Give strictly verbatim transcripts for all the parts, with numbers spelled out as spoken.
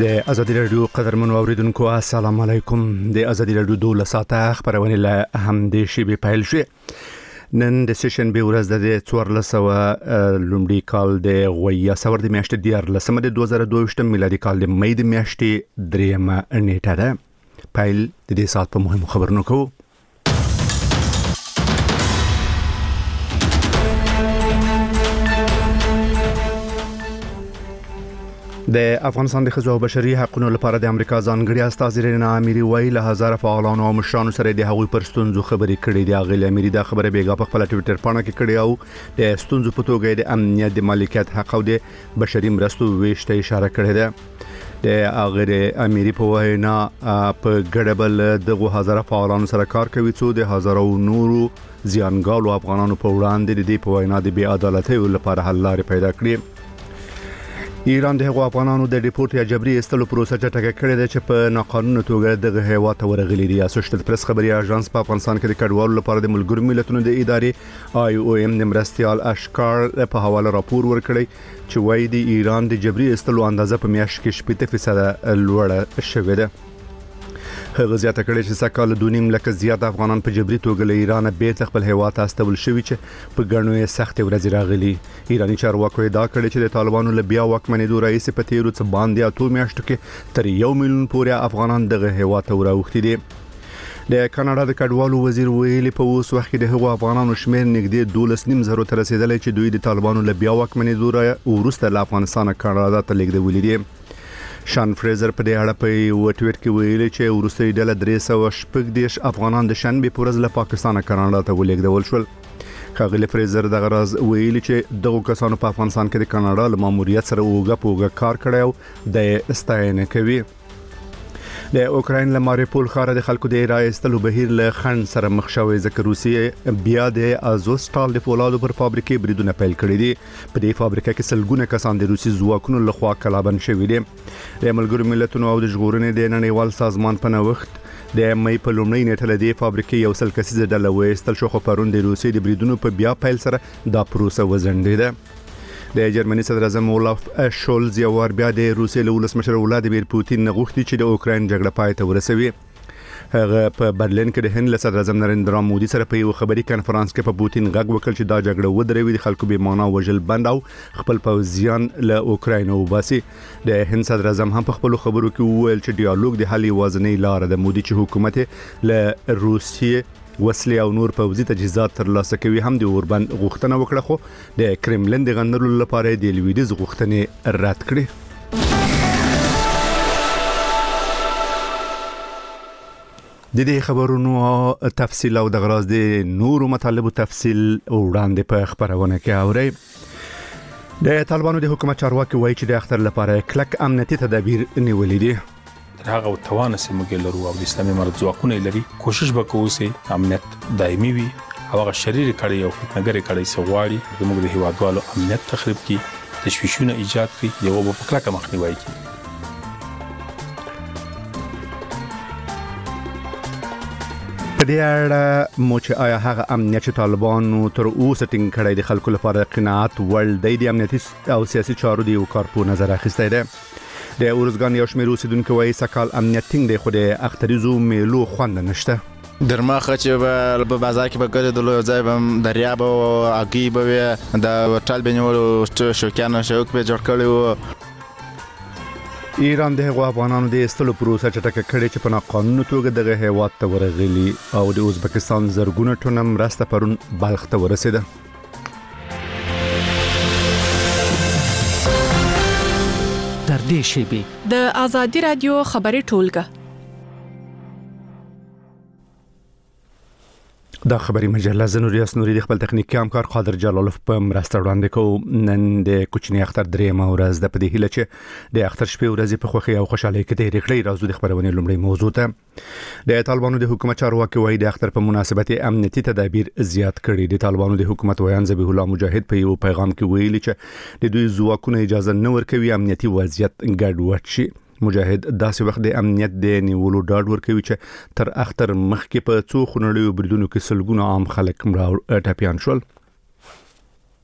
د ازادي رادیو قدرمنو اوریدونکو السلام علیکم. د ازادي رادیو دوله ساعته خبرونه له همدې شی به پیل شي. نن د سیشن به ورځ د څوارلس سوه لومړي کال د غویا سور د میاشتې دیارلسمه د دوه زره دوه ویشت میلادي کال د مې د میاشتې دریمه نیټه ده. پیل د دې ساعت په مهمو خبرونو کوو. د افغانستان د ښځو او بشري حقوقو لپاره د امریکا ځانګړي استازي رینا اميري ویل هزار فعالانو او مشرانو سره د هغوی پر ستونزو خبرې کړې دي. غیل اميري دا خبره بیګا په خپل ټوئیټر باندې کې کړې او د ستونزو په توګه د امنیت د مالکیت حق او د بشري مرستو ویشته اشاره کړې ده. د اغه اميري په وینا په ګډبل دغه هزار فعالانو سره کار کوي څو د هزارو نورو زیانګالو افغانانو په وړاندې د دې په وینا د بی عدالتۍ لپاره حل لارې پیدا کړې. ایران د هغو افغانانو د ډیپورت یا جبري استلو پروسه چټکه کړې ده چې په ناقانونه توګه دغه هیواد ته ورغلي دي. اسوسییټډ پریس خبري اژانس په افغانستان کې د کډوالو لپاره د ملګرو ملتونو د ادارې آی او ایم د مرستيال اشکار په حواله راپور ورکړی چې وایي د ایران د جبري استلو اندازه په میاشت کې شپږ فیصد لوړه شوې ده. هغه زیاته کړې چې سکهاله دونیم لکه زیات افغانان په جبري توګه له ایران بیرته خپل هیواد ته استول شوي چې په ګڼو یې سخت ورځې راغلي. ایرانی چارواکو دا کړی چې د طالبانو له بیا واکمنېدو رئیس په تیرو څه باندې اتو میاشتو کې تر یو میلیون پورې افغانان دغه هیواد ته وراوښتي دي. د کاناډا د کډوالو وزیر ویلي په اوس وخت کې د هغو افغانانو شمیر نږدې دولس نیم زرو ته رسیدلی چې دوی د طالبانو له بیا واکمنېدو وروسته له افغانستان کاناډا ته لیږدولي دي. شان فریزر په دې اړه په یو ټویټ کې ویلي چې وروستي ډله درې سوه شپږ دېرش افغانان د شنبې په ورځ له پاکستان کاناډا ته ولېږدول شول. ښاغلي فریزر دغه راز ویلي چې دغه کسانو په افغانستان کې د کاناډا له ماموریت سره اوږه په اوږه کار کړی او د ستاینه کوي. د اوکراین له ماریپول ښار د خلکو د رایستلو بهیر له خنډ سره مخ شوی ځکه روسیې بیا د ازوستال د فولادو پر فابریکې بریدونه پیل کړي دي. په دې فابریکه کې سلګونه کسان د روسي ځواکونو لخوا کلابند شوي دي. د ملګرو ملتونو او د ژغورنې د نړیوال سازمان په نوښت د مې په لومړۍ نیټه له دې فابریکې یو سل کسیزه ډله وایستل شو خو پرون د روسي د بریدونو په بیا پیل سره دا پروسه وزنډېده. د جرمني صدر اعظم اولاف شولز یو ور بیا د روسیې له ولسمشر ولادیمیر پوتین غوښتي چې د اوکراین جګړه پای ته ورسوي. هغه په برلین کې د هند له صدر اعظم نریندرا مودي سره په یو خبري کانفرنس کې په پوتین غږ وکړ چې دا جګړه ودروي د خلکو به معنا وجل بند او خپل پوځیان له اوکراین وباسي. د هند صدر اعظم هم په خپل خبرو کې وویل چې ډیالوګ د حل یوازینۍ لار ده. مودي چې حکومت له روسیې وسلې او نور پوځي تجهیزات ترلاسه کوي هم د اوربند غوښتنه وکړه خو د کرملن د غندلو لپاره د لویدیز غوښتنې رد کړې. د دې خبرونو تفصیل او د غراز د نورو مطالبو تفصیل وړاندې په خبرونه کې اوري. د طالبانو د حکومت چارواکي وایي چې د اختر لپاره کلک امنیتي تدابیر نیولې دي. هغه توان سیمه لرو او د اسلامي امارت ځواکونه لري کوشش وکړو چې امنیت دایمي وي او هغه شریر کړي او فتنګری کړي سواړي زموږ د هیوادوالو امنیت تخریب کی تشویشونه ایجاد کړي یو په کلکه مخنیوي کوي. په دې اړه مو چې آیا هغه امنیت چې طالبانو تر اوسه ټینګ کړی د خلکو لپاره قناعت وړ دی د امنیتي او سیاسي چارو د یو کار په نظر اخیستی دی. د اورزګان یو شمېر اوسیدونکو وایي سکهال امنیت ټینګ دی خو د اختریزو میلو خوند نشته. درماخه چې په بازار کې به ګرځېدل یو ځای به دریاب او اګي به د هوټل بنول شوکیانو شوک به جوړ کړی و. ایران د هغو افغانانو د استلو پروسه چټکه کړې چې په ناقانونه توګه دغه هیواد ته ورغلي او د ازبکستان زرګونه ټنه مرسته پرون بلخ ته ورسېده. در دې شیبې د ازادي رادیو خبري ټولګه دا خبري مجله زنوریاس نوري د خپل تخنیکی همکار قادر جلالوف په مرسته وړاندې کوو. نن د کوچنی اختر درېمه ورځ د پدې هیله چې د اختر شپې ورځې په خوښۍ او خوشحالۍ کې تېرې کړئ. راځو د خبرونه لومړی موضوع ته. د طالبانو د حکومت چارواکي وایي د اختر په مناسبت امنیتي تدابیر زیات کړي. د طالبانو د حکومت ویان ذبیح الله مجاهد په یو پیغام کې ویلي چې د دوی ځواکونه اجازه نه ورکوي امنیتي وضعیت ګډوډ شي. مجاهد داسې وخت د امنیت د نیولو ډاډ ورکوي چې تر اختر مخکې په څو خونړیو بریدونو کې سلګونه عام خلک مړه ټپيان شول.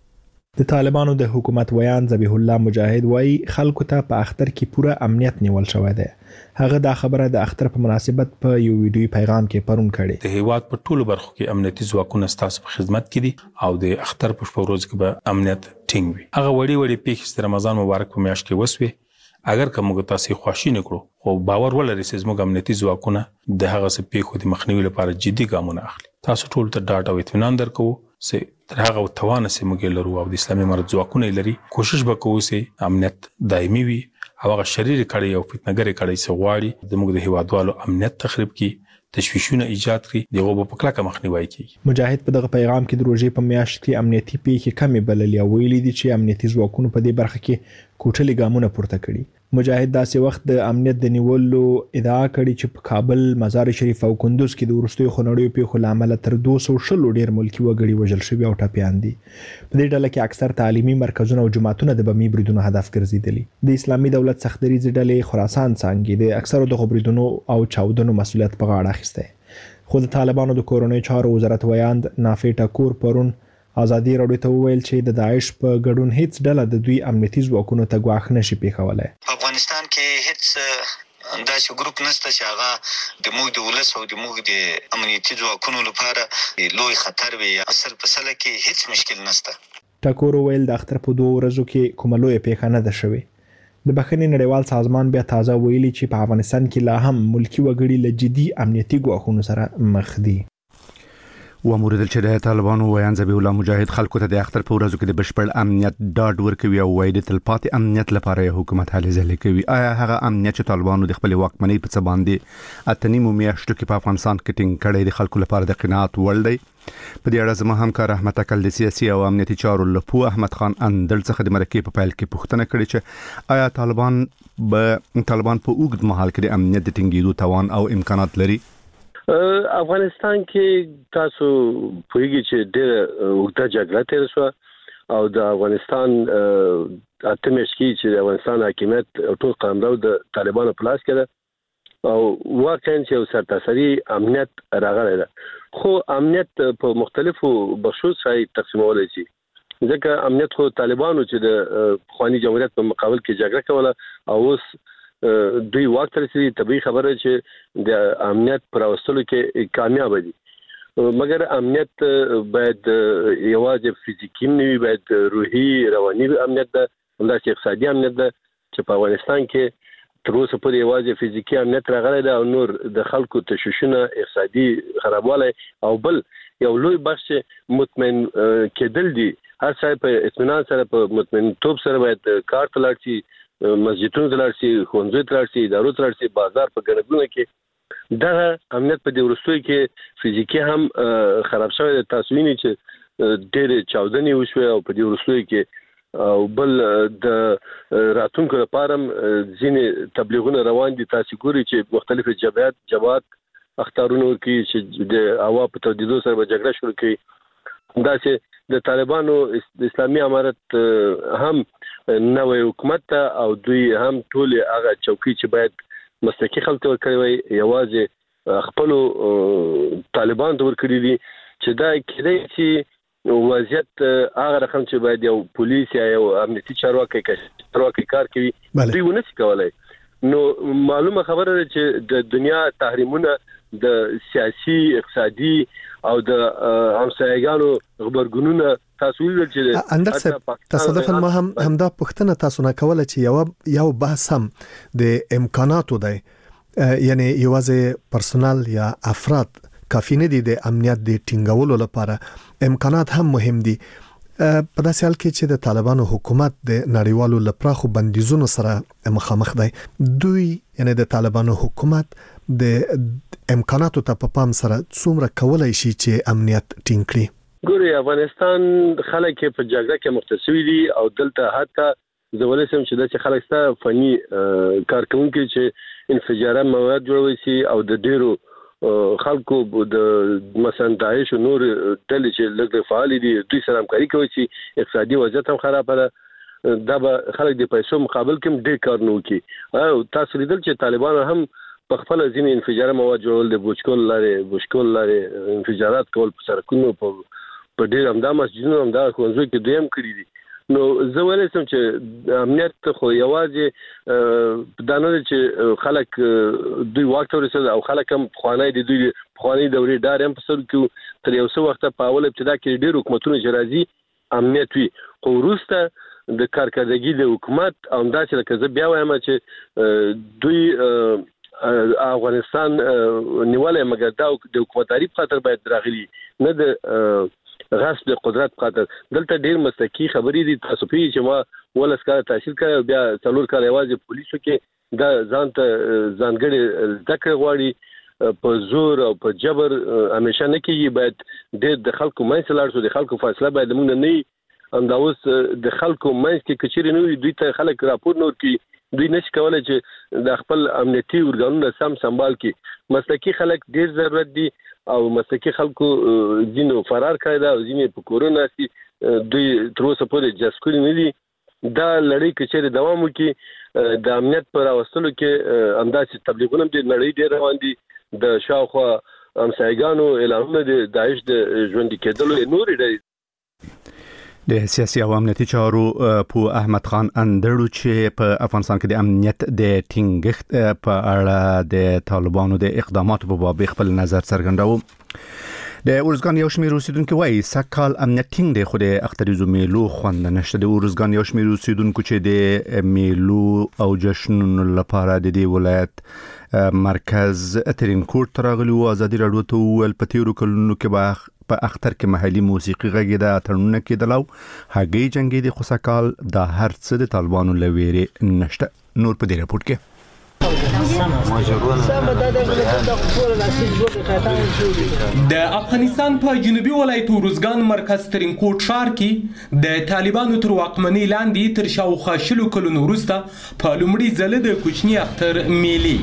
د طالبانو د حکومت ویان ذبیح الله مجاهد وایي خلکو ته په اختر کې پوره امنیت نیول شوی دی. هغه دا خبره د اختر په مناسبت په یو ویډیوي پیغام کې پرون کړي. د هیواد په ټولو برخو کې امنیتي ځواکونه ستاسو په خدمت کې دي او د اختر په شپه ورځ کې به امنیت ټینګ وي. هغه وړي وړي پیښې د رمضان مبارک په میاشت کې وسوي. اگر کوم تاسو خوشی نه کړو خو باور ولرئ چې زموږ امنیتي ځواکونه د هغه څه پیښو د مخنیوي لپاره جدي ګامونه اخلي. تاسو ټول ته ډاډ او اطمینان درکو چې تر هغه توان سه موږ لرو او د اسلامي امارت ځواکونه لري. کوشش وکړو چې امنیت دایمي وي او هغه شریر کړي او فتنهګری کړي چې غواړي د موږ د هیوادوالو امنیت تخریب کړي، تشویشونه ایجاد کړي، دغه په کلکه مخنیوي کوي. مجاهد په دغه پیغام کې د روزې په میاشت کې امنیتي پیښې کمې بللې او ویلي دي چې امنیتي ځواکونو په دې برخه کې کوټلي ګامونه پورته کړي. مجاهد داسې وخت د امنیت د نیولو ادعا کړې چې په کابل، مزار شریف او کندوز کې د وروستیو خونړیو پیښو له امله تر دوه سوه شل ډیر ملکي وګړي وژل شوي او ټپیان دي. په دې ډله کې اکثر تعلیمي مرکزونه او جماعتونه د بمي بریدونو هدف ګرځېدلي. د اسلامي دولت سختدریځ ډلې خراسان څانګې د اکثرو دغو بریدونو او چاودنو مسؤلیت په غاړه اخیستی. خو د طالبانو د کورنۍ چارو وزارت ویاند نافع ټکور پرون ازادي راډیو ته وویل چې د داعش په ګډون هیڅ ډله د دوی امنیتي ځواکونو ته ګواښ نشي پیښولی. په افغانستان کې هیڅ داسې ګروپ نشته چې هغه د موږ د ولس او د موږ د امنیتي ځواکونو لپاره لوی خطر وي. اصل په سله کې هیڅ مشکل نشته. ټکور وویل د اختر په دوه ورځو کې کومه لویه پیښه نه ده شوې. د بخښنې نړیوال سازمان بیا تازه ویلي چې په افغانستان کې لا هم ملکي وګړي له جدي امنیتي ګواښونو سره مخ دي. وموردل چې د طالبانو ویان ذبیح الله مجاهد خلکو ته د اختر په ورځو کې د بشپړ امنیت ډاډ ورکوي او وایي د تلپاتې امنیت لپاره یې حکومت هلې ځلې کوي. آیا هغه امنیت چې طالبانو د خپل واکمنۍ په څه باندې اته نیمو میاشتو کې په افغانستان کې ټینګ کړی د خلکو لپاره د قناعت وړ دی؟ په دې اړه زما همکار احمد اکل د سیاسي او امنیتي چارو لپو احمد خان اندل څخه د مرکې په پیل کې پوښتنه کړې چې آیا طالبان به طالبان په اوږد مهال کې د امنیت د ټینګېدو توان او امکانات لري؟ افغانستان کې تاسو پوهیږئ چې ډېر اوږده جګړه تېره شوه او د افغانستان اته میاشتې کې چې د افغانستان حاکمیت ټول قلمرو د طالبانو په لاس کې ده او واقعا چې یو سرتاسري امنیت راغلی ده. خو امنیت په مختلفو بخشو سره تقسیمولی شي ځکه امنیت خو طالبانو چې د پخواني جمهوریت په مقابل کې جګړه کوله او اوس دوی واک ته رسېدي. طبیعي خبره چې د امنیت پر راوستلو کې کامیاب دي، مګر امنیت باید یوازې فزیکي نه وي، باید روحي رواني امنیت ده، همداسې اقتصادي امنیت ده چې په افغانستان کې تر اوسه پورې یوازې فزیکي امنیت راغلی ده او نور د خلکو تشویشونه، اقتصادي خرابوالی او بل یو لوی بخش مطمئن کېدل دي. هر ځای په اطمینان سره په مطمئن توب سره باید کار ته لاړ شي، مسجدونو ته لاړ شي، ښوونځیو ته لاړ شي، ادارو ته لاړ شي، بازار په ګڼه ګوڼه کې. دغه امنیت په دې وروستیو کې فزیکي هم خراب شوی دی. تاسو وینئ چې ډېرې چاودنې وشوې او په دې وروستیو کې او بل د راتلونکو لپاره هم ځینې تبلیغونه روان دي. تاسو ګورئ چې مختلفې جبهات جماعت اخطارونه ورکوي چې د هوا په تودېدو سره به جګړه شروع کوي. همداسې د طالبانو اسلامي امارت هم نوی حکومت ته او دوی هم ټول هغه چوکۍ چې باید مسلکي خلکو ته ورکړی وي یوازې خپلو طالبانو ته ورکړي دي چې دا کېدای شي وضعیت هغه رقم چې باید یو پولیس یا یو امنیتي چارواکی چارواکی کار کوي دوی ونه شي کولی. نو معلومه خبره ده چې د دنیا تحریمونه د سیاسي، اقتصادي او د همسایګانو خبرګونونه تاسو ویل چې اندر صاحب تصادفاً ما هم همدا پوښتنه تاسو نه کوله چې یو یو بحث هم د امکاناتو دی، یعنی یوازې پرسونل یا افراد کافی نه دي د امنیت د ټینګولو لپاره، امکانات هم مهم دي. په داسې حال کې چې د طالبانو حکومت د نړیوالو لپاره بندیزونو سره مخامخ دی، دوی یعنی د طالبانو حکومت د امکاناتو ته په پام سره څومره کولای شي چې امنیت ټینګ کړي؟ ګوري افغانستان خلک په جګړه کې مختصوي دي او دلته حتی زولې سم چې د خلک ستا فني کارکونکو چې انفجاره مواد جوړوي شي او د ډیرو خلکو د مثلا داعش او نور ډلې چې لږ فعال دي دوی سره همکاري کوي چې اقتصادي وضعیت هم خراب ده. دا به خلک د پیسو مقابل کې ډېر کار نه کوي. او تاسو لیدل چې طالبان هم په خپل ځینې انفجاره مواد جوړول، د بوشکول لارې بوشکول لارې انفجارات کول په سرکونو په په ډېر همدا مسجدونو همدا ښوونځیو کې دوی هم کړي دي. نو زه ویل سم چې امنیت خو یوازې دا نه چې خلک دوی وخت ورسېد او خلک هم خوانای دي دوی خوانای دورې دار هم په سر کې تر یو څو وخت په اول ابتدا کې ډېر حکومتونه چې راځي امنیت وي خو وروسته د کارکردګي د حکومت او دا چې لکه زه بیا وایم چې دوی افغانستان نیولای مګر دا د حکومتداري په خاطر باید راغلي نه د غصب د قدرت په خاطر دلته ډیر مستقی خبرې دي تاسو پیږئ چې ما ولس کار تحصیل کړ بیا څلور کال یوازې پولیسو کې دا ځان ته ځانګړي ذکر غواړي په زور او په جبر همیشه نه کیږي باید د خلکو منځ لاړ شو د خلکو فاصله باید موږ نه هم دا اوس د خلکو منځ کې کچېرې نه وي دوی ته خلک راپور نور کی دوی نشي کولای چې د خپل امنیتي ارګانونو سم سنبال کړي مسلکي خلک ډیر ضرورت دي او مسلکي خلکو ځینو فرار کړی دا ځینې په کورونا کې دوی تر اوسه پورې جاسکوري نه دي دا لړۍ کچېرې دوام وکړي د امنیت پر راوستلو کې همداسې تبلیغونه د نړۍ ډیر روان دي د شاوخوا همسایګانو اعلانونه د داعش د ژوندي کېدلو نورې ډېرې د سیاسي او امنیتي چارو په احمد خان اندړو چې په افغانستان کې د امنیت د ټینګښت په اړه د طالبانو د اقداماتو په باب خپل نظر څرګنداوه د اورزګان یو شمېر اوسیدونکو وایي سکهال امنیت ټینګ دی خو د اختریزو میلو خوند نشته د اورزګان یو شمېر اوسیدونکو چې د میلو او جشنونو لپاره د دې ولایت مرکز ترینکوټ ته راغلي وو ازادي راډیو ته وویل په تیرو کلونو کې به په اختر کې محلي موسیقي غږیده اترونه کېدل او هګۍ جنګي د خوسکال د هر څه د طالبانو لويري نشته نور په دې راپورټ کې د افغانستان په جنوبي ولایت اورزګان مرکز ترینکوټ ښار کې د طالبانو تر واکمنۍ لاندې تر شاوخوا شلو کلونو وروسته په لومړي ځل د کوچني اختر میلې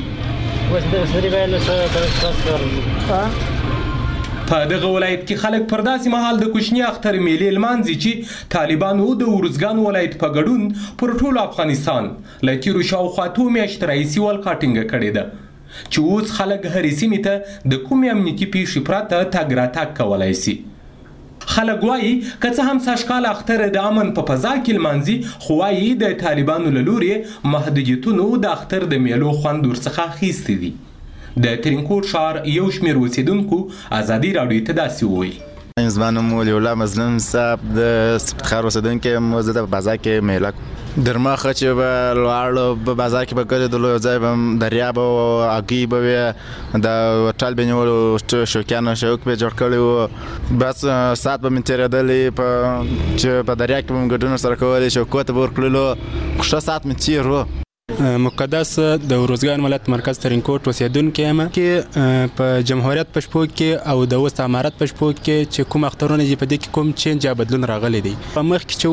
په دغه ولایت کې خلک پر داسې مهال د کوچني اختر میلې لمانځي چې طالبانو د اورزګان ولایت په ګډون پر ټول افغانستان له تیرو شاوخوا څو میاشتو راهیسې ولقه ټینګه کړې ده چې اوس خلک هرې سیمې ته د کومې امنیتي پیښې پرته تګ راتګ کولی شي خلک وایي که څه هم سږکال اختر د امن په فضا کې لمانځي خو وایي د طالبانو له لورې محدودیتونو د اختر د میلو خوند ورڅخه اخیستی دي د ترینکوټ ښار یو شمېر اوسیدونکو ازادي راډیو ته داسې وویل زما نوم ولی الله مظلوم صاحب د سپتخار اوسیدونکی یم زه د بازار کې میله در مخه چې به لاړو په بازار کې به ګرځېدلو یو ځای به دریاب او هګۍ به وي د هوټل به نیولو شوقیانو شوق به جوړ کړی وو بس ساعت به مې تېرېدلې په چې په دریاب کې به مې ګډون سره کولې شوقو ته به ورکړلو ښه ساعت مې تېر وو مقدس د اورزګان ولایت مرکز ترینکوټ اوسیدونکی یم کې په جمهوریت په شپو کې او د اوس امارت په شپو کې چې کوم اخترونه دي په دې کې کوم چینج یا بدلون راغلی دی په مخ کې چې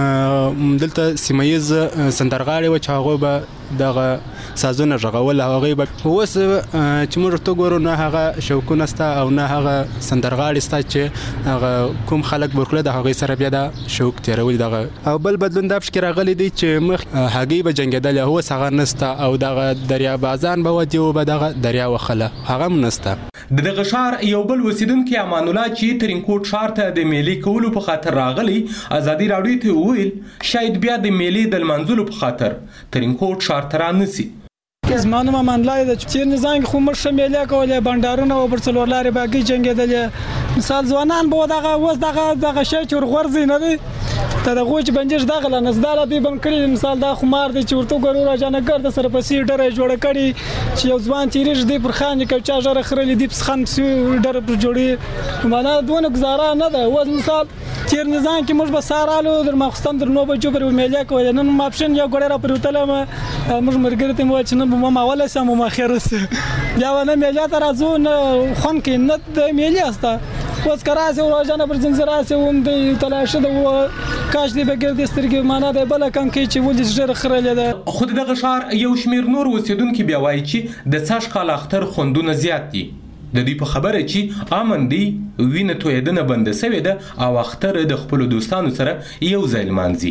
و دلته سیمایز سندرغاړي و چې هغه به دغه سازونه غږول هغه به اوس چې موږ ته ګورو نه هغه شوقونه ستا او نه هغه سندرغاړي ستا چې هغه کوم خلک ورکړه د هغه سره بیا د شوق تیرول دغه او بل بدلون د فکر راغلی دی چې مخ هغه به جنگیدل هو څنګه نستا او دغه دریاب ازان به ودی او دغه دریا وخله هغه منستا دغه ښار یو بل وسیدونکو امان الله چې ترینکوټ ښار ته د میلې کولو په خاطر راغلی ازادي راډیو ته ویل شاید بیا د میلې د منځلو په خاطر ترینکوټ ښار ته رانسی زمانو ما منلای د چیر نزان خو مر شمیلیا کوله بندارونه او برڅلور لارې باقي جنگیدل مثال ځوانان به دغه وس دغه دغه شی چور غورځي نه دي ته دغه چې بنجش دغه لنزداله دی بن کړی مثال دا خمار دی چې ورته ګورو راځنه ګرځ سره پسې ډره جوړه کړي چې یو ځوان تیریش دی پر خان کې چا جره خړلې دی پس خان پسې ډره پر جوړي معنا دونه گزاره نه ده و مثال چیر نزان کې موږ به سارالو در مخستم در نو بجو پر میلیا کوله نن ما اپشن یو ګړه را پر وتله ما موږ مرګرته مو چې نن ما اوله سم ما خیرس بیا ونه میلیا ته راځو نه خون کې نه د میلیا استا اوس کراسه ورځنه پر زنجیراسه ووم د تلاشه د کاش دی بګر د سترګې معنا د بل کم کې چې ولې ژر خړلې ده خود دغه ښار یو شمیر نور اوسیدونکو بیا وایي چې د ساش کال اختر خوندونه زیات دي د دې په خبره چې امن دی وینه تویدنه بند سوی ده او اختر د خپل دوستانو سره یو ځای لمانځي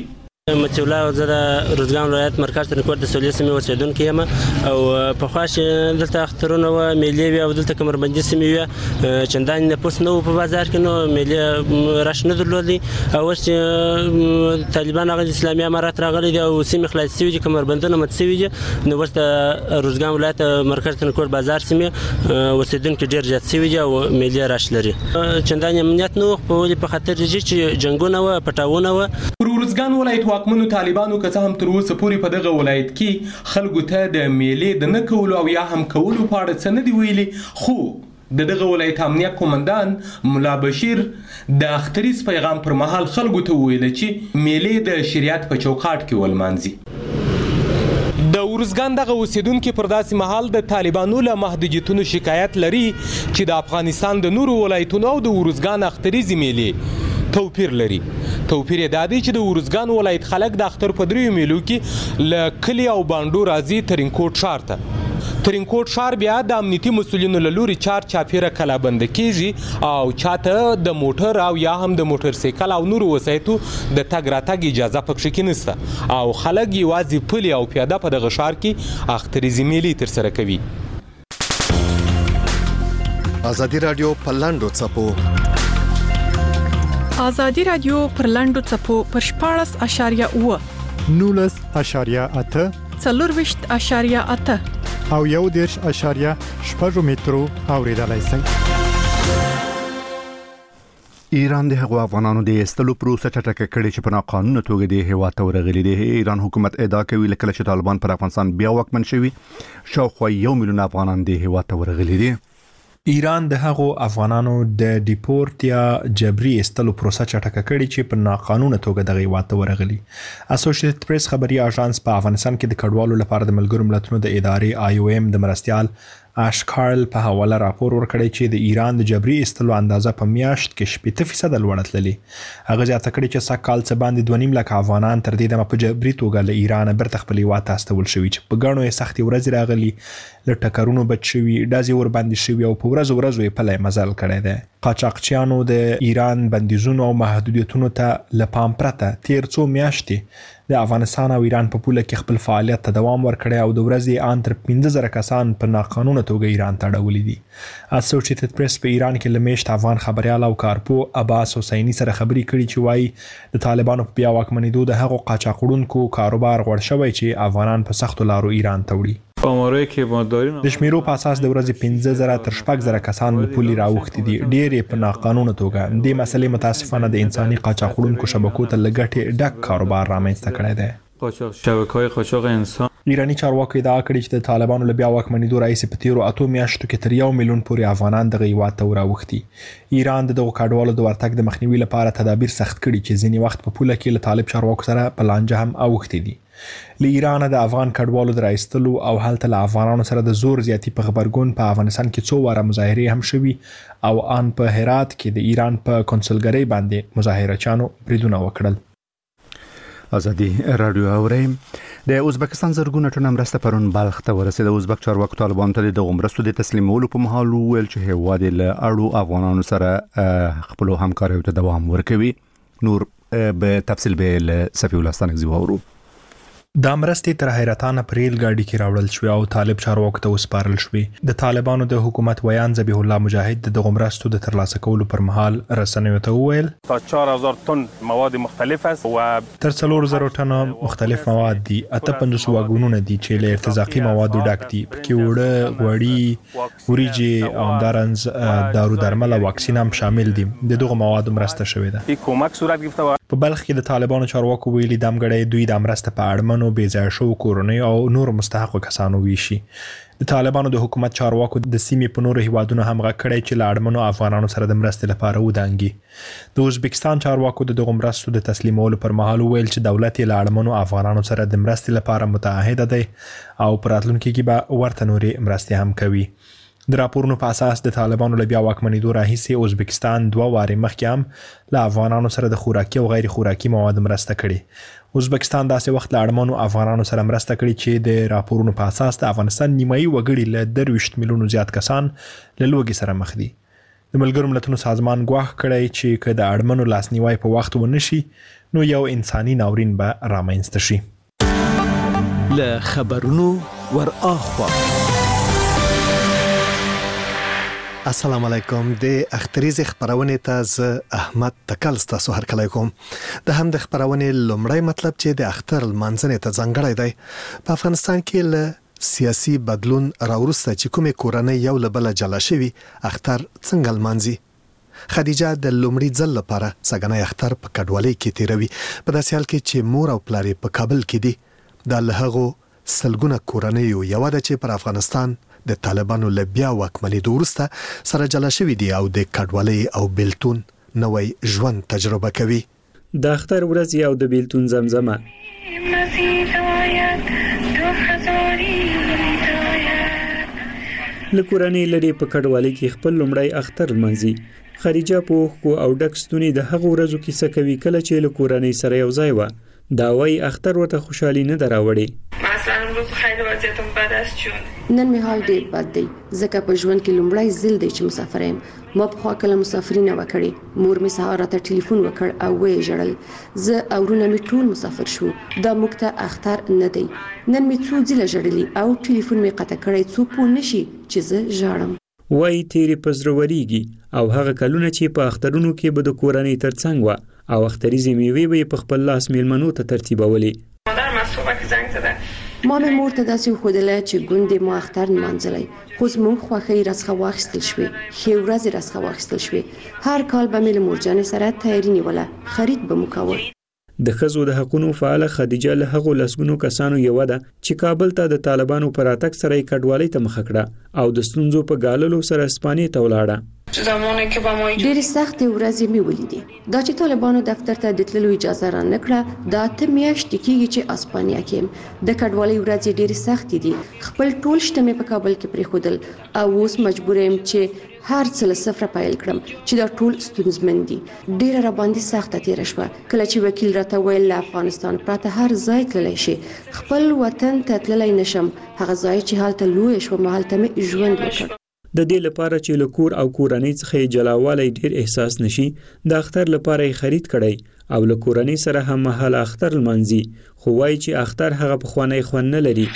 متي الله زه د روزګان ولایت مرکز ترینکوټ د سولې سیمې اوسیدونکی یم او په خوا چې دلته اخترونه و میلې وي او دلته کمربندي سیمې وي چندان نفوس نه و په بازار کې نو میلې رش نه درلودي او اوس چې طالبان هغه اسلامي امارات راغلي دي او سیمې خلاص شوي دي کمربندونه مات شوي دي نو اوس د روزګان ولایت مرکز ترینکوټ بازار سیمې اوسیدونکي ډېر زیات شوي دي او میلې رش لري چندان امنیت نه و په ولې په خاطر دي چې جنګونه و پټاونه و پر روزګان ولایت واکمنو طالبانو که څه هم تر اوسه پورې په دغه ولایت کې خلکو ته د میلې د نه کولو او یا هم کولو په اړه څه نه دي ویلي خو د دغه ولایت امنیه قومندان ملا بشیر د اختریز پیغام پر مهال خلکو ته ویل چې میلې د شریعت په چوکاټ کې ولمانځي د ورزګان دغه اوسیدونکو پر داسې مهال د طالبانو له محدودیتونو شکایت لري چې د افغانستان د نورو ولایتونو او د ورزګان اختریزي میلې توپیر لري توپیر یې دا دی چې د ورزګان ولایت خلک د اختر په دریو میلو کې له کلي او بانډو راځي ترینکوټ ښار ته ترینکوټ ښار بیا د امنیتي مسولینو له لوري چار چاپیره کلابند کیږي او چاته د موټر او یا هم د موټر سایکل او نورو وسایطو د تګ راتګ اجازه پکښې کې نشته او خلک یوازې پلي او پیاده په دغه ښار کې اختریزي میلې ترسره کوي. ازادي رادیو په لاندو څپو ازادي رادیو پر لاندو څپو پر شپاړس اشاریه اوه نولس اشاریه اته څلورویشت اشاریه اته او یو دېرش اشاریه شپږ مترو اوریدلای شئ. ایران د هغو افغانانو د ایستلو پروسه چټکه کړې چې په ناقانونه توګه د هیواد ته ورغلي دي. ایران حکومت ادعا کوي لکه چې طالبان پر افغانستان بیا واکمن شوي شاوخوا یو میلیون افغانان د هیواد ته ورغلي دي. ایران د هغو افغانانو د ډیپورت یا جبري ایستلو پروسه چټکه کړې چې په ناقانونه توګه دغه هیواد ته ورغلي. اسوسییټډ پریس خبري اژانس په افغانستان کې د کډوالو لپاره د ملګرو ملتونو د ادارې آی او ایم د مرستيال آش کارل په حواله راپور ورکړی چې د ایران د جبري ایستلو اندازه په میاشت کې شپږ فیصد لوړه تللې. هغه زیاته کړې چې سږ کال څه باندې دوه نیم لک افغانان تر دې دمه په جبري توګه له ایران بیرته خپل هیواد ته استول شوي چې په ګڼو یې سختې ورځې راغلي له ټکرونو بچ شوي ډزې ورباندې شوي او په ورځو ورځو یې پلی مزل کړی دی. قاچاقچیانو د ایران بندیزونو او محدودیتونو ته له پام پرته تیر څو میاشتې د افغانستان او ایران په پوله کې خپل فعالیت ته دوام ورکړی او د ورځې ان تر پنځه زره کسان په ناقانونه توګه ایران ته اړولي دي. اسوسییټډ پریس په ایران کې له میشت افغان خبريال او کارپو عباس حسیني سره خبرې کړي چې وایي د طالبانو په بیا واکمنېدو د هغو قاچاقړونکو کاروبار غوړ شوی چې افغانان په سختو لارو ایران ته وړي. د شمیرو په اساس د ورځې پنځه زره تر شپږ زره کسان له پولي راوښتي دي ډېر په ناقانونه توګه. د مسلې متاسفانه د انساني قاچاقړونکو شبکو ته لګټې ډک کاروبار رامنځته کړی دی. قاچاق شبکه‌های قاچاق انسان ایرانی چارواکي ادعا کړې چې د طالبانو له بیا واکمنېدو راهیسې په تیرو اتو میاشتو کې تر یو میلیون پورې افغانان دغه هیواد ته وراوښتي. ایران د دغو کډوالو د ورتګ د مخنیوي لپاره تدابیر سخت کړي چې ځینې وخت په پوله کې له طالب چارواکو سره په لانجه هم اوښتي دي. له ایران د افغان کډوالو د راایستلو او هلته له افغانانو سره د زور زیاتی په خبرګون په افغانستان کې څو واره مظاهرې هم شوي او ان په هرات کې د ایران په کنسولګرۍ باندې مظاهرچیانو بریدونه وکړل. ازادي رادیو اوري د ازبکستان زرګونه ټنه مرسته پرون بلخ ته ورسېده. ازبک چارواکو طالبان ته د مرستو د تسلیمولو په مهال ویل چې هیواد له اړو افغانانو سره خپل همکاري ته دوام ورکوي. نور به تفصیل به له صفي ولستان زیوورو. دا مرستې تر حیرتانه په ریل ګاډي کې راوړل شوې او طالب چارواکو ته وسپارل شوې. د طالبانو د حکومت ویان ذبیح الله مجاهد د دغو مرستو د ترلاسه کولو پر مهال رسنیو ته وویل تا چهار هزار تن مواد مختلف است و تر څلور زره ټنه مختلف مواد دي. اته پنځوس واګونونه دي چې له ارتزاقي موادو ډک دي. پکې وړه غوړي وریجې او همدارنګه دارو درمل او واکسین هم شامل دي. د دغو موادو مرسته شوې ده. این کمک صورت گرفته. په بلخ کې د طالبانو چارواکو ویلي دمګړی دوی د مرسته په اړمنو بې ځایه شوو کورنۍ او نور مستحقو کسانو ویشي. د طالبانو د حکومت چارواکو د سیمې په نورو هیوادونو هم غږ کړی چې له اړمنو افغانانو سره د مرستې لپاره ودانګي. د ازبکستان چارواکو د دغو مرستو د تسلیمولو پر مهال ویل چې دولت یې له اړمنو افغانانو سره د مرستې لپاره متعهد دی او په راتلونکي کې به ورته نورې مرستې هم کوي. د راپورونو په اساس د طالبانو له بیا واکمنېدو راهیسې ازبکستان دوه وارې مخکې هم له افغانانو سره د خوراکي او غیر خوراکي مواد مرسته کړې. ازبکستان داسې وخت له اړمنو افغانانو سره مرسته کړې چې د راپورونو په اساس د افغانستان نیمایي وګړي له درویشت میلیونو زیات کسان له لوږې سره مخ دي. د ملګرو ملتونو سازمان ګواښ کړی چې که د اړمنو لاسنیوی په وخت ونه شي نو یو انساني ناورین به رامنځته شي. له خبرونو ور اخوا السلام علیکم. د اختریز خبرونه ته ز احمد تکل ستاسو هر کله کوم. د هم د خبرونه لومړی مطلب چې د اختر المنځنه ته ځانګړی دی. په افغانستان کې له سیاسي بدلون راورسته چې کومه کورنۍ یو لبل جلا شوی اختر څنګه المنځي. خدیجه د لومړي ځل لپاره سګنای اختر په کډوالۍ کې تیروي. په داسې حال کې چې مور او پلار په کابل کې دي. د لهغو سلګونه کورنۍ یو د چې پر افغانستان د طالبانو لبیا واکمنۍ دورسته سره جلا شوی دي او د کډوالۍ او بیلتون نوې ژوند تجربه کوي. د اختر ورځ او د بیلتون زمزمه لکورانی لري په کډوالۍ کې خپل لومړی اختر منځي. خدیجه په خو او ډکستونی د هغه ورځو کیسه کوي کله چې لکورانی سره یو ځای و. دا وای اختر ورته خوشحالي نه دراوړي. مثلا امروز خیلی وضعیتم بد است چون نن می حال ډیر بد دی ځکه په ژوند کې لومړی ځل دی چې مسافر یم. ما په خوا کله مسافري نه وکړي. مور می سهار ته ټلیفون وکړ او وې ژړل. زه او ورونه می ټول مسافر شو. دا موږ ته اختر نه دی. نن می څو ځله ژړلې او ټلیفون می قطع کړی څو پوه نشي چې زه ژاړم. وای تیری پزروریږي او هغه کلونه چې په اخترونو کې به د کورنۍ ترڅنګ و او اختریزي میوي به په خپل لاس میلمنو ته ترتیبولې. مادر ما صبح زنگ زده. ما مې مور ته داسې خودله چې ګوندې ما اختر نمانځلی. خو زموږ خوښۍ راڅخه واخیستل شوې. ښې ورځې راڅخه واخیستل شوې. هر کال به مې له مورجانې سره تیاری نیوله. خرید به مو کوه. د ښځو د حقوقو فعال خدیجه له هغو لسګونو کسانو یو ده چې کابل ته د طالبانو پر اتک سره کډوالۍ ته مخ کړه او د ستونزو په ګاللو سره اسپانیې ته ولاړه. زمانه کې به ما ډېرې سختې ورځې مې ولیدې. دا چې طالبانو دفتر ته د تللو اجازه را نه کړه دا اته میاشتې کېږي چې اسپانیا کې یم. د کډوالۍ ورځې ډېرې سختې دي. خپل ټول شته مې په کابل کې پرېښودل او اوس مجبور یم چې هر څه له صفره پیل کړم چې دا ټول ستونزمن دي. ډېره را باندې سخته تېره شوه کله چې وکیل راته ویل له افغانستان پرته هر ځای تللی شي. خپل وطن ته تللی نشم. هغه ځای چې هلته لویه شوم هلته مې ژوند وکړ. د دې لپاره چې له کور او کورنۍ څخه جلاوالی ډیر احساس نشي د اختر لپاره یې خرید کړی او له کورنۍ سره هم مهال اختر لمانځي. خو وایي چې اختر هغه پخوانی خوند نه لري.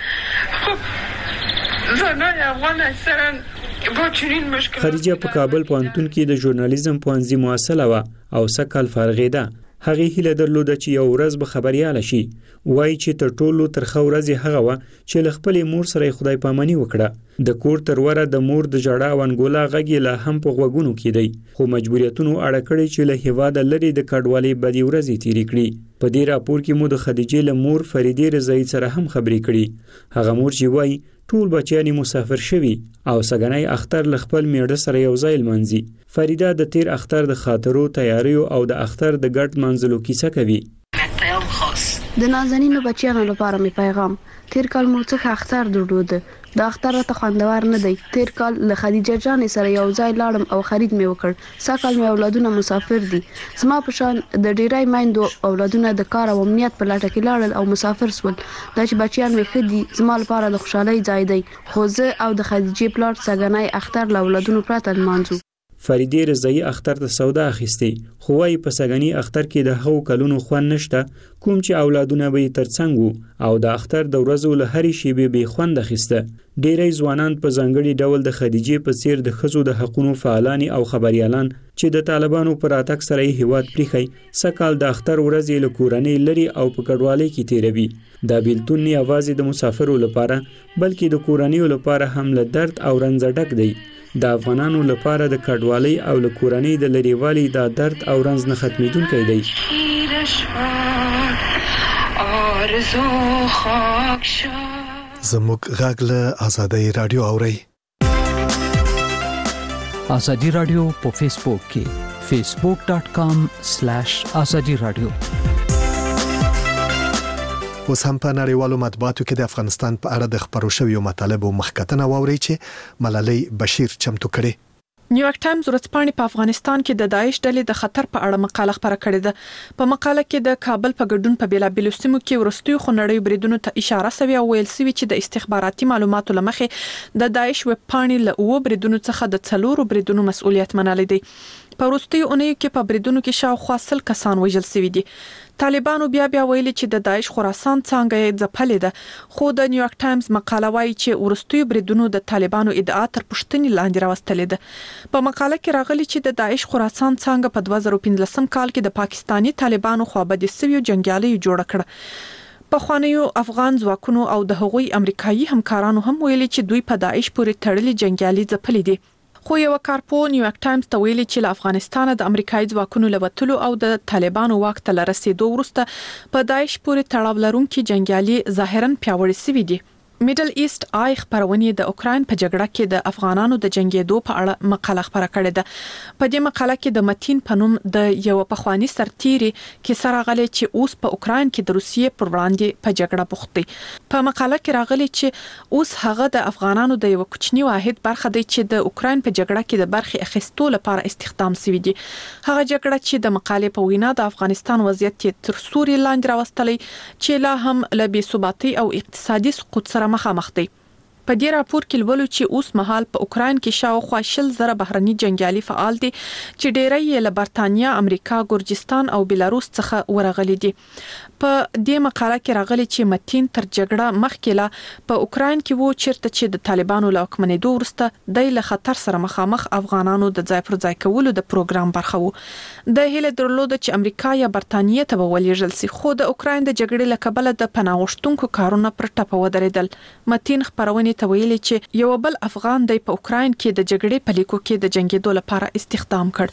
زنای افغان اکثرا خدیجه په کابل پوهنتون کې د ژورنالیزم پوهنځي محصله وه او سږ کال فارغېده. هغې هیله درلوده چې یو ورځ به خبریاله شي. وایي چې تر ټولو ترخه ورځ هغه وه چې له خپلې مور سره خدای پاماني وکړه. د کور تر وره د مور د ژړا او انګولا غږ یې لا هم په غوږونو کې دی. خو مجبوریتونو اړه کړې چې له هېواده لرې د کډوالۍ بدې ورځې تېرې کړي. په دې راپور کې مو د خدیجې له مور فریدې رضایي سره هم خبرې کړي. هغه مور چې وایي ټول بچیان مسافر شوي او سګنای اختر ل خپل میړه سره یو ځای لمانځي. فریده د تیر اختر د خاطرو تیاریو او د اختر د ګډ منځلو کیسه کوي. د نازنینو بچیانو لپاره می پیغام. تیر کال مو څخه اختر درلود. د اختر ته خوندور نه دی. تیر کال له خدیجه جان سره یو ځای لاړم او خرید می وکړ. ساکال می اولادونه مسافر دي. زما په شان د ډیرای مایندو اولادونه د کار او امنیت په لټه کې لاړل او مسافر سول. دا چې بچیان می خدي زما لپاره د خوشحالۍ ځای دی. خو زه او د خدیجې پلار سګنای اختر له اولادونو پرته لمانځو. فریدې رضایي اختر ته سودا اخیستې. خو وايي په سګنی اختر کې د هغو کلونو خوند نشته کوم چې اولادونه به یې ترڅنګ وو او د اختر د ورځو له هرې شیبې به خوند اخیسته. ډېری ځوانان په ځانګړي ډول د خدیجې په څیر د ښځو د حقوقو فعالان او خبريالان چې د طالبانو پر اتک سره یې هیواد پریخي سکهال د اختر ورځې له کورنۍ لري او په کډوالۍ کې تیروي. دا بیلتون نه یوازې د مسافرو لپاره بلکې د کورنۍ لپاره هم له درد او رنځ ډک دی. د افغانانو لپاره د کډوالۍ او له کورنۍ د لریوالي د درد او رنځ نه ختمېدونکی دی. زموږ غږ له آزادۍ رادیو اوري. آزادي رادیو په فیسبوک کې facebook dot com slash azadi radio. اوس هم په نړیوالو مطبوعاتو کې د افغانستان په اړه د خبرو شویو مطالبو مخکتنه واوري چې ملالۍ بشیر چمتو کړي. نیویارک ټایمز ورځپاڼې په افغانستان کې د داعش ډلې د خطر په اړه مقاله خبره کړې ده. په مقاله کې د کابل په ګډون په بیلابېلو سیمو کې ورستیو خنړیو بریدونو ته اشاره شوې او ویل شوی چې د استخباراتي معلوماتو لمخې د داعش ویب پاڼې له اوو بریدونو څخه د څلورو بریدونو مسؤلیت منلې دی. په وروستیو اونیو کې په بریدونو کې شاوخوا سل کسان وژل شوي دي. طالبانو بیا بیا ویلي چې د داعش خراسان څنګه یې ځپلې ده، خو د نیویارک ټایمز مقاله وايي چې وروستیو بریدونو د طالبانو ادعا تر پوښتنې لاندې راوستلې ده. په مقاله کې راغلي چې د داعش خراسان څنګه په دوه زره پنځلسم کال کې د پاکستاني طالبانو خوابدي سویو جنگیالیو جوړ کړ. په خوانیو افغان ځواکونو او د هغوی امریکایي همکارانو هم ویلي چې دوی په داعش پورې تړلي جنگیالي ځپلې دي. خو یو کارپو نیویارک ټایمز ته ویلي چې له افغانستان د امریکایي ځواکونو لوتلو او د طالبانو واک ته رسیدو وروسته په داعش پورې تړاو لرونکي جنگیالي ظاهرا پیاوړي شوي دي. میډل ایست آی خبرونه د اوکراین په جګړه کې د افغانانو د جنگیدو په اړه مقاله خبره کړې ده. په دې مقاله کې د متین پنوم د یو پخوانی سرتیري کې سره غلي چې اوس په اوکراین کې د روسیې پر وړاندې په جګړه بوخت دی. په مقاله کې راغلي چې اوس هغه د افغانانو د یو کوچنی واحد برخه دی چې د اوکراین په جګړه کې د برخې اخیستو لپاره استخدام شوی دی. هغه جګړه چې د مقالې په وینا د افغانستان وضعیت تر سوري لاندې راوستلی چې لا هم له بې ثباتۍ او اقتصادي سقوط سره مخامخ دی. په دې راپور کې لولو چې اوس مهال په اوکراین کې شاوخوا شل زره بهرني جنگیالي فعال دي چې ډېری یې له برتانیا، امریکا، ګورجستان او بیلاروس څخه ورغلي دي. په دې مقاله کې راغلي چې متین تر جګړه مخکې لا په اوکراین کې وو چیرته چې د طالبانو له حکومتیدو وروسته د له خطر سره مخامخ افغانانو د ځای پر ځای کولو د پروګرام برخه وو. د هیله درلوده چې امریکا یا برتانیې ته ولېږل شي، خو د اوکراین د جګړې له کبله د پناه غوښتونکو کارونه پر ټپه ودرېدل. متین خبرونه ته ویلي چې یو بل افغان دی په اوکراین کې د جګړې په لیکو کې د جنگیدو لپاره استخدام کړ.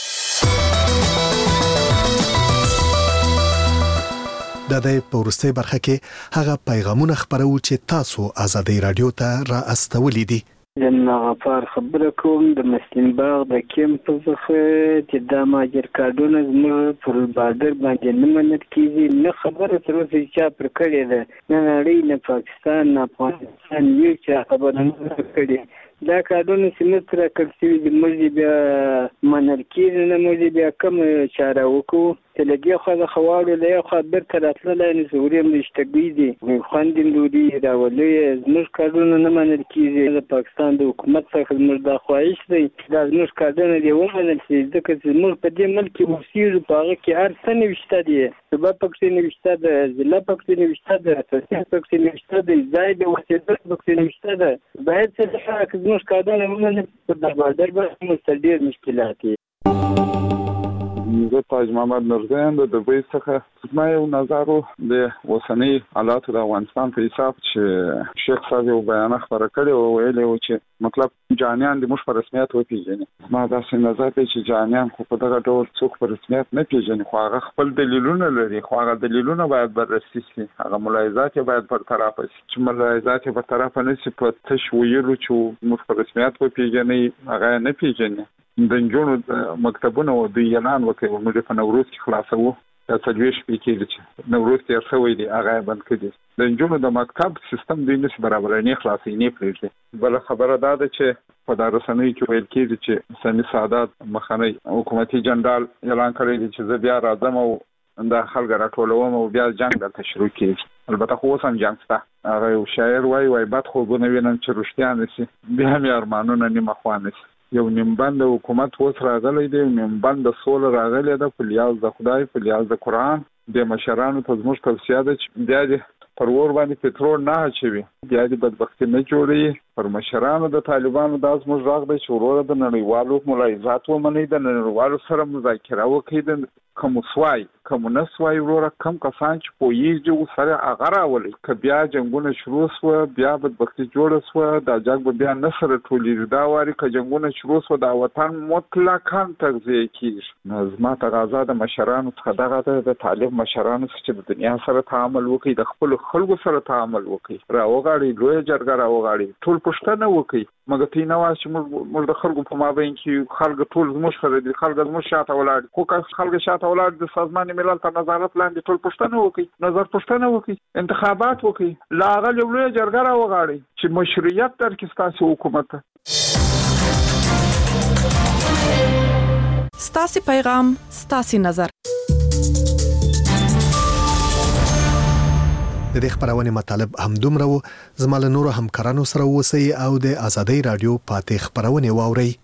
د دې پورسته برخه کې هغه پیغامونه خبرو چې تاسو آزادۍ رادیو ته را استولې دي. د غفار خبره کوم د مسلم باغ د کیمپ څخه چې د ماجر کارډونه زموږ پر بادر باندې نه منل کیږي، نه خبره تر اوسه چې پر کړی ده، نه نړۍ، نه پاکستان، نه افغانستان یو چې خبره نه کړی. دا کارونه چې موږ تر کړی دي موږ بیا منل کیږي، نه موږ بیا کوم چاره وکړو چې لګي خو د خواړو له خو برته راتللی نه زوري مشتګي دي خوندین دوی راولي زموږ کارونه نه منل کیږي. د پاکستان د حکومت څخه موږ د خواهش دی دا زموږ کارونه دی ومنل شي، ځکه چې موږ په دې ملک کې اوسېږو، په هغه کې هر څه نوشته دي، صوبه پکې نوشته ده، ضلع پکې نوشته ده، تحصیل پکې نوشته ده، ځای د اوسېدل پکې نوشته ده. باید چې زموږ کارونه ومنل په بادر باندې مستدیر مشکلات دي. زه تاج محمد نورزین د دوبۍ څخه ما یو نظر د اوسنۍ حالات د افغانستان په حساب چې شیخ صاحب یو بیان خبره کړی او ویلی و چې مطلب جانیان د موږ په رسمیت وپیژني. ما داسې نظر دی چې جانیان خو په دغه ډول څوک په رسمیت نه پیژني، خو هغه خپل دلیلونه لري، خو هغه دلیلونه باید بررسي شي، هغه ملاحظات باید برطرف شي. چې ملاحظات برطرف نه شي په تش ویلو چې موږ په رسمیت وپیژني هغه نه پیژني. د نجونو مکتبونه او د اعلان وکړي موږ په نوروز کې خلاصو دا تجویز پکې چې نوروز تیر شوی دی هغه بند کړي. د نجونو د مکتب سیستم د نس برابر نه خلاصي نه پریږدي. بل خبره دا ده چې په دارسنۍ کې ویل کېږي چې سمي سعادت مخنی حکومتي جنرال اعلان کړی دی چې زه بیا راځم او دا خلک راټولوم او بیا جنگ دلته شروع کیږي. البته خو اوس هم جنگ شته. هغه یو شاعر وایي وای بد خوبونه وینم چې رښتیا نشي، بیا مې ارمانونه نیمه خوا نشي. یو نیمبند حکومت اوس راغلی دی، نیمبند سوله راغلی ده په لیاز د خدای، په لیاز د قرآن. د مشرانو ته زموږ توصیه ده چې بیا دې پر اور باندې پټرول نه اچوي، بیا دې بدبختي نه جوړوي. پر مشرانو د طالبانو دا زموږ غږ دی چې وروره د نړیوالو ملاحظات ومنئ، د نړیوالو سره مذاکره وکړئ، د کوم سوای کوم نه سوای وروره کم کسان چې پوهیږي ورسره هغه راولئ. که بیا جنګونه شروع سوه، بیا بدبختي جوړه سوه، دا جنګ به بیا نه سره ټولېږي. دا وارې که جنګونه شروع سوه دا وطن مطلقاً تغذیه کېږي. نو زما تقاضا د مشرانو څخه دغه ده، د طالب مشرانو څخه چې د دنیا سره تعامل وکړي، د خپلو خلکو سره تعامل وکړي، راوغاړي، لویه جرګه راوغاړي، ټول پوښتنه وکړي. مګر تی نه وایي چې موږ د خلکو په مابین کې خلک ټول زموږ سره دي، خلک زموږ شاته ولاړ دي. خو که خلک شاته ولاړ د سازمان ملل تر نظارت لاندې ټول پوښتنه وکړي، نظر پوښتنه وکړي، انتخابات وکړي، لا هغه لویه جرګه راوغاړي چې مشروعیت درکړي ستاسو حکومت ته. ستاسو پیغام ستاسو نظر. د دې خبرونه مطالب هم دومره و. زموږ له نورو همکارانو سره اوسئ او د آزادۍ رادیو پاتې خبرونه واورئ.